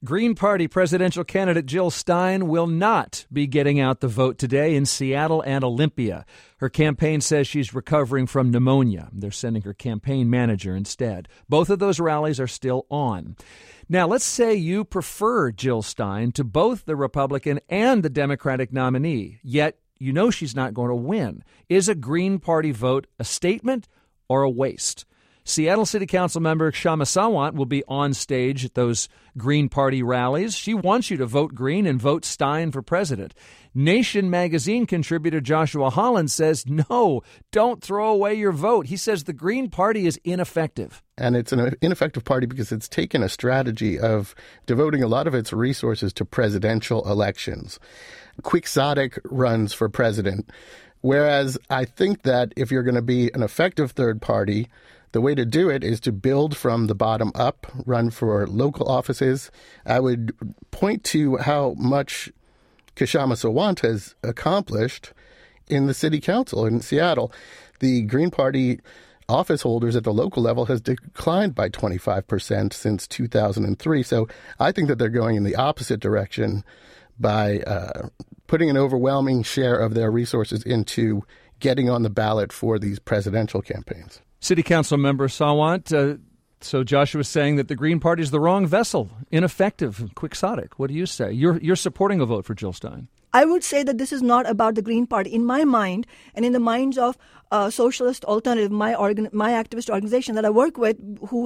Green Party presidential candidate Jill Stein will not be getting out the vote today in Seattle and Olympia. Her campaign says she's recovering from pneumonia. They're sending her campaign manager instead. Both of those rallies are still on. Now, let's say you prefer Jill Stein to both the Republican and the Democratic nominee, yet you know she's not going to win. Is a Green Party vote a statement or a waste? Seattle City Council member Kshama Sawant will be on stage at those Green Party rallies. She wants you to vote Green and vote Stein for president. Nation magazine contributor Joshua Holland says, no, don't throw away your vote. He says the Green Party is ineffective. And it's an ineffective party because it's taken a strategy of devoting a lot of its resources to presidential elections. Quixotic runs for president. Whereas I think that if you're going to be an effective third party, the way to do it is to build from the bottom up, run for local offices. I would point to how much Kshama Sawant has accomplished in the city council in Seattle. The Green Party office holders at the local level has declined by 25% since 2003. So I think that they're going in the opposite direction by putting an overwhelming share of their resources into getting on the ballot for these presidential campaigns. City Council member Sawant, so Joshua's saying that the Green Party is the wrong vessel, ineffective, quixotic. What do you say? You're supporting a vote for Jill Stein. I would say that this is not about the Green Party. In my mind, and in the minds of Socialist Alternative, my activist organization that I work with,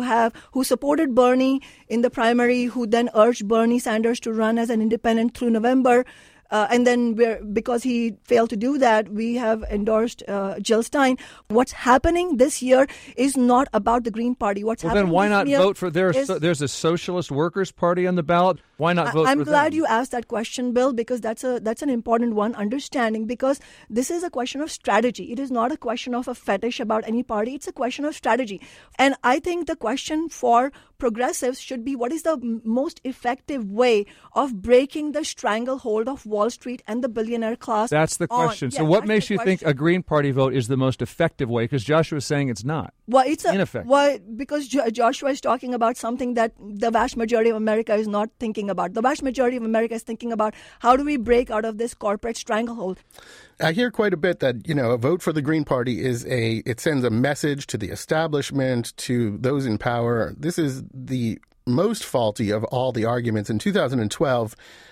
who supported Bernie in the primary, who then urged Bernie Sanders to run as an independent through November. And then because he failed to do that, we have endorsed Jill Stein. What's happening this year is not about the Green Party. Then why not vote for there's a Socialist Workers' Party on the ballot? Why not vote for them? I'm glad you asked that question, Bill, because that's an important one, understanding, because this is a question of strategy. It is not a question of a fetish about any party. It's a question of strategy. And I think the question for progressives should be, what is the most effective way of breaking the stranglehold of Wall Street and the billionaire class? That's the question. So what makes you think a Green Party vote is the most effective way? Because Joshua is saying it's not. Well, it's ineffective. Well, because Joshua is talking about something that the vast majority of America is not thinking about. The vast majority of America is thinking about, how do we break out of this corporate stranglehold? I hear quite a bit that, a vote for the Green Party it sends a message to the establishment, to those in power. This is the most faulty of all the arguments. In 2012,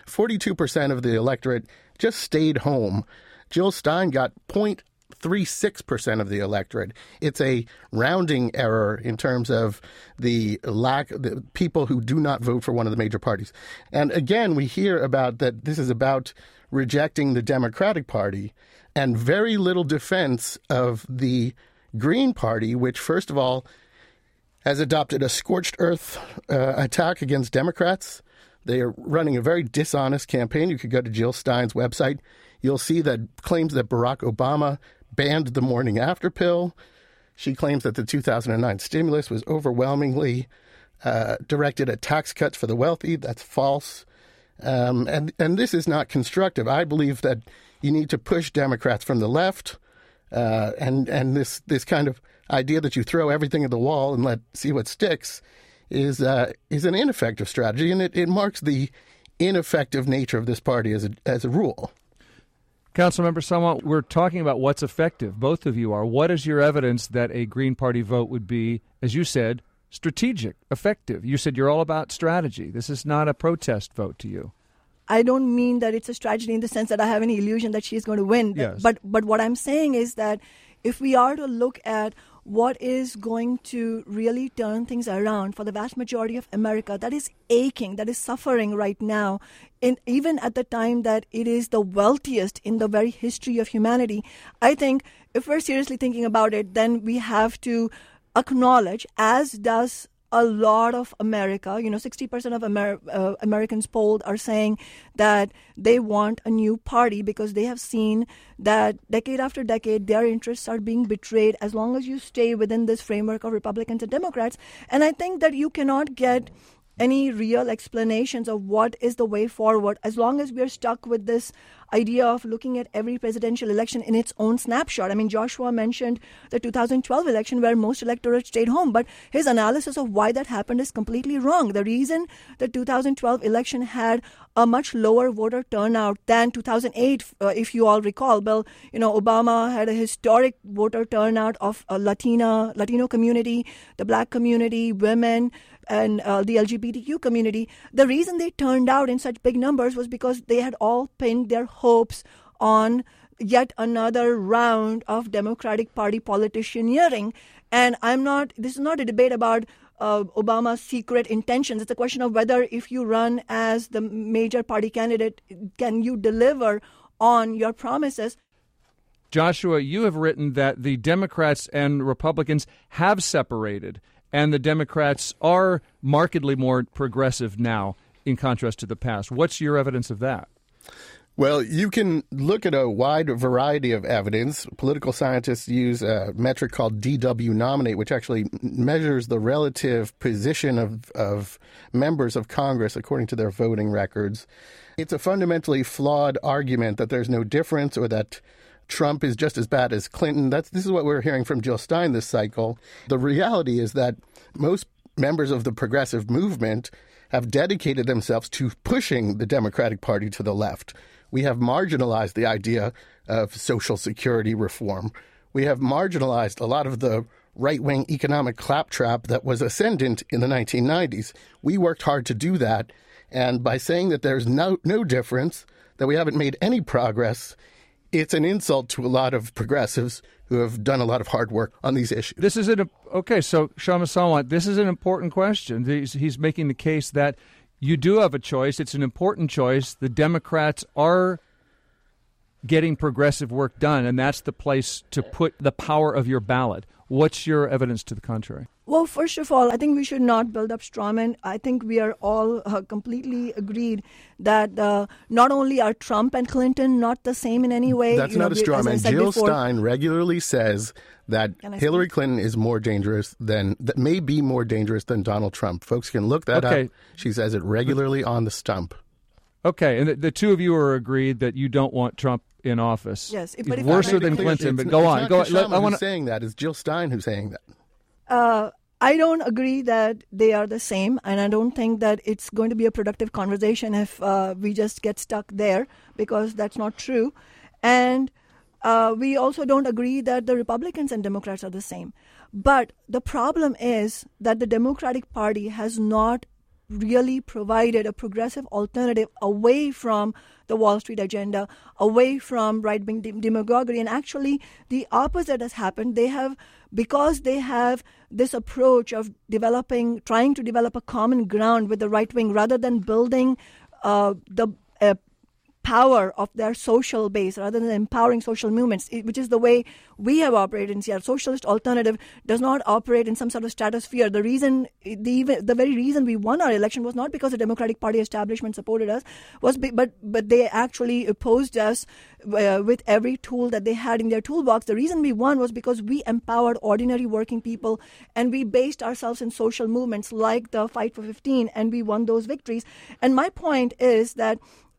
42% of the electorate just stayed home. Jill Stein got 0.36% of the electorate. It's a rounding error in terms of the people who do not vote for one of the major parties. And again, we hear about that this is about rejecting the Democratic Party, and very little defense of the Green Party, which, first of all, has adopted a scorched earth attack against Democrats. They are running a very dishonest campaign. You could go to Jill Stein's website. You'll see that claims that Barack Obama banned the morning after pill. She claims that the 2009 stimulus was overwhelmingly directed at tax cuts for the wealthy. That's false. And this is not constructive. I believe that you need to push Democrats from the left, and this kind of idea that you throw everything at the wall and see what sticks is an ineffective strategy, and it marks the ineffective nature of this party as a rule. Councilmember Sawant, we're talking about what's effective. Both of you are. What is your evidence that a Green Party vote would be, as you said, strategic, effective? You said you're all about strategy. This is not a protest vote to you. I don't mean that it's a strategy in the sense that I have any illusion that she's going to win. Yes. But what I'm saying is that if we are to look at what is going to really turn things around for the vast majority of America that is aching, that is suffering right now, even at the time that it is the wealthiest in the very history of humanity, I think if we're seriously thinking about it, then we have to acknowledge, as does a lot of America, 60% of Americans polled are saying that they want a new party because they have seen that decade after decade, their interests are being betrayed as long as you stay within this framework of Republicans and Democrats. And I think that you cannot get any real explanations of what is the way forward, as long as we're stuck with this idea of looking at every presidential election in its own snapshot. I mean, Joshua mentioned the 2012 election where most electorate stayed home, but his analysis of why that happened is completely wrong. The reason the 2012 election had a much lower voter turnout than 2008, if you all recall, Bill, Obama had a historic voter turnout of a Latino community, the Black community, women, and the LGBTQ community. The reason they turned out in such big numbers was because they had all pinned their hopes on yet another round of Democratic Party politicianeering. And this is not a debate about Obama's secret intentions. It's a question of whether, if you run as the major party candidate, can you deliver on your promises. Joshua, you have written that the Democrats and Republicans have separated, and the Democrats are markedly more progressive now in contrast to the past. What's your evidence of that? Well, you can look at a wide variety of evidence. Political scientists use a metric called DW Nominate, which actually measures the relative position of members of Congress according to their voting records. It's a fundamentally flawed argument that there's no difference or that Trump is just as bad as Clinton. This is what we're hearing from Jill Stein this cycle. The reality is that most members of the progressive movement have dedicated themselves to pushing the Democratic Party to the left. We have marginalized the idea of Social Security reform. We have marginalized a lot of the right-wing economic claptrap that was ascendant in the 1990s. We worked hard to do that. And by saying that there's no difference, that we haven't made any progress, it's an insult to a lot of progressives who have done a lot of hard work on these issues. So Kshama Sawant, this is an important question. He's making the case that you do have a choice. It's an important choice. The Democrats are getting progressive work done, and that's the place to put the power of your ballot. What's your evidence to the contrary? Well, first of all, I think we should not build up straw men. I think we are all completely agreed that not only are Trump and Clinton not the same in any way. That's not a straw man. Jill Stein regularly says that Hillary Clinton is more dangerous that may be more dangerous than Donald Trump. Folks can look that up. She says it regularly on the stump. Okay, and the two of you are agreed that you don't want Trump in office. Yes, but worse than Clinton. But go on. Who's saying that? It's Jill Stein who's saying that. I don't agree that they are the same, and I don't think that it's going to be a productive conversation if we just get stuck there, because that's not true. And we also don't agree that the Republicans and Democrats are the same. But the problem is that the Democratic Party has not really provided a progressive alternative away from the Wall Street agenda, away from right-wing demagoguery. And actually, the opposite has happened. Because they have this approach of trying to develop a common ground with the right wing rather than building the power of their social base, rather than empowering social movements, which is the way we have operated in Seattle. Socialist alternative does not operate in some sort of stratosphere. The very reason we won our election was not because the Democratic Party establishment supported us, but they actually opposed us with every tool that they had in their toolbox. The reason we won was because we empowered ordinary working people, and we based ourselves in social movements like the Fight for 15, and we won those victories. And my point is that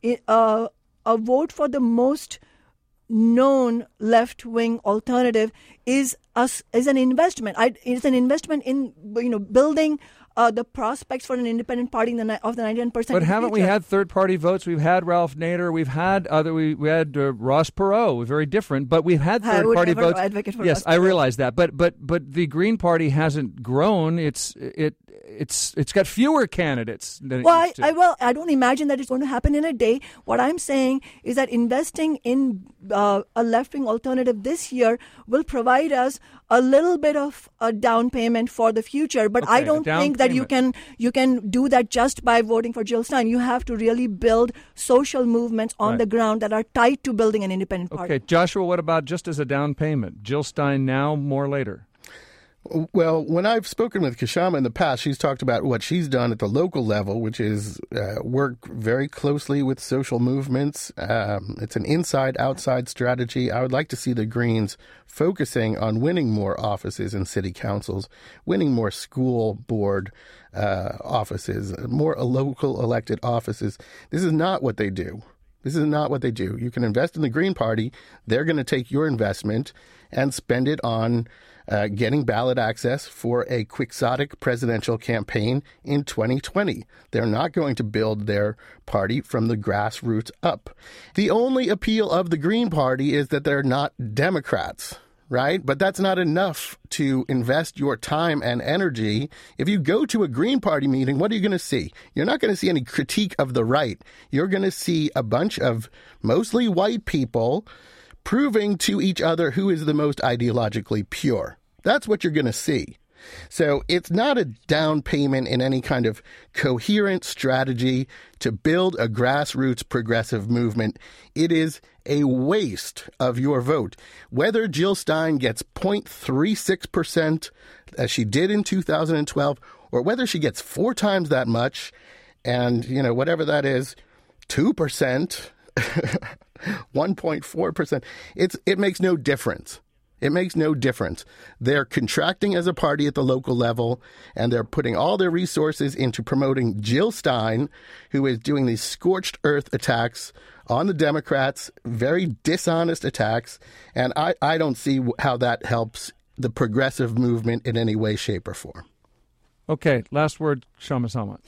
a vote for the most known left-wing alternative is an investment. It's an investment in building the prospects for an independent party of the 99%. But haven't we had third-party votes? We've had Ralph Nader. We've had we had Ross Perot. Very different, but we've had third-party votes. Yes, I realize that. But the Green Party hasn't grown. It's got fewer candidates than it used to. I don't imagine that it's going to happen in a day. What I'm saying is that investing in a left-wing alternative this year will provide us a little bit of a down payment for the future. But I don't think that you can do that just by voting for Jill Stein. You have to really build social movements on the ground that are tied to building an independent party. Okay, Joshua, what about just as a down payment? Jill Stein now, more later? Well, when I've spoken with Kshama in the past, she's talked about what she's done at the local level, which is work very closely with social movements. It's an inside-outside strategy. I would like to see the Greens focusing on winning more offices in city councils, winning more school board offices, more local elected offices. This is not what they do. This is not what they do. You can invest in the Green Party. They're going to take your investment and spend it on getting ballot access for a quixotic presidential campaign in 2020. They're not going to build their party from the grassroots up. The only appeal of the Green Party is that they're not Democrats, right? But that's not enough to invest your time and energy. If you go to a Green Party meeting, what are you going to see? You're not going to see any critique of the right. You're going to see a bunch of mostly white people proving to each other who is the most ideologically pure. That's what you're going to see. So it's not a down payment in any kind of coherent strategy to build a grassroots progressive movement. It is a waste of your vote. Whether Jill Stein gets 0.36%, as she did in 2012, or whether she gets 4 times that much, and, whatever that is, 2%, 1.4%, it makes no difference. It makes no difference. They're contracting as a party at the local level, and they're putting all their resources into promoting Jill Stein, who is doing these scorched earth attacks on the Democrats, very dishonest attacks, and I don't see how that helps the progressive movement in any way, shape, or form. Okay, last word, Kshama Sawant.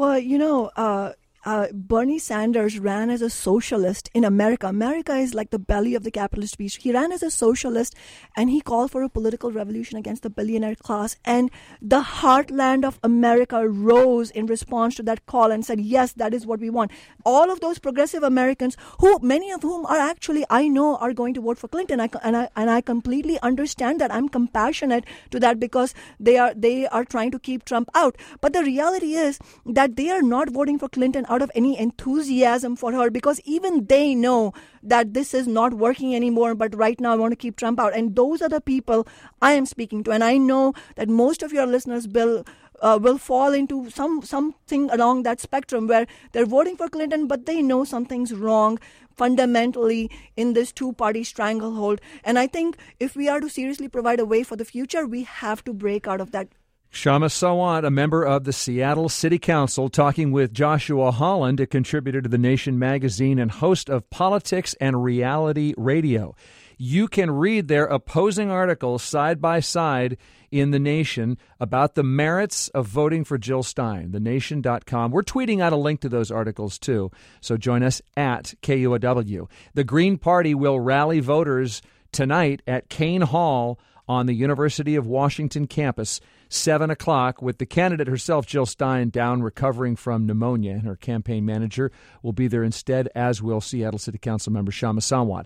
Well, Bernie Sanders ran as a socialist in America. America is like the belly of the capitalist beast. He ran as a socialist, and he called for a political revolution against the billionaire class. And the heartland of America rose in response to that call and said, yes, that is what we want. All of those progressive Americans, who many of whom are actually, I know, are going to vote for Clinton. I completely understand that. I'm compassionate to that because they are trying to keep Trump out. But the reality is that they are not voting for Clinton out of any enthusiasm for her, because even they know that this is not working anymore, but right now I want to keep Trump out. And those are the people I am speaking to. And I know that most of your listeners will fall into something along that spectrum where they're voting for Clinton, but they know something's wrong fundamentally in this two-party stranglehold. And I think if we are to seriously provide a way for the future, we have to break out of that. Kshama Sawant, a member of the Seattle City Council, talking with Joshua Holland, a contributor to The Nation magazine and host of Politics and Reality Radio. You can read their opposing articles side by side in The Nation about the merits of voting for Jill Stein, thenation.com. We're tweeting out a link to those articles, too, so join us at KUOW. The Green Party will rally voters tonight at Kane Hall on the University of Washington campus, 7 o'clock, with the candidate herself, Jill Stein, down recovering from pneumonia. And her campaign manager will be there instead, as will Seattle City Council member Kshama Sawant.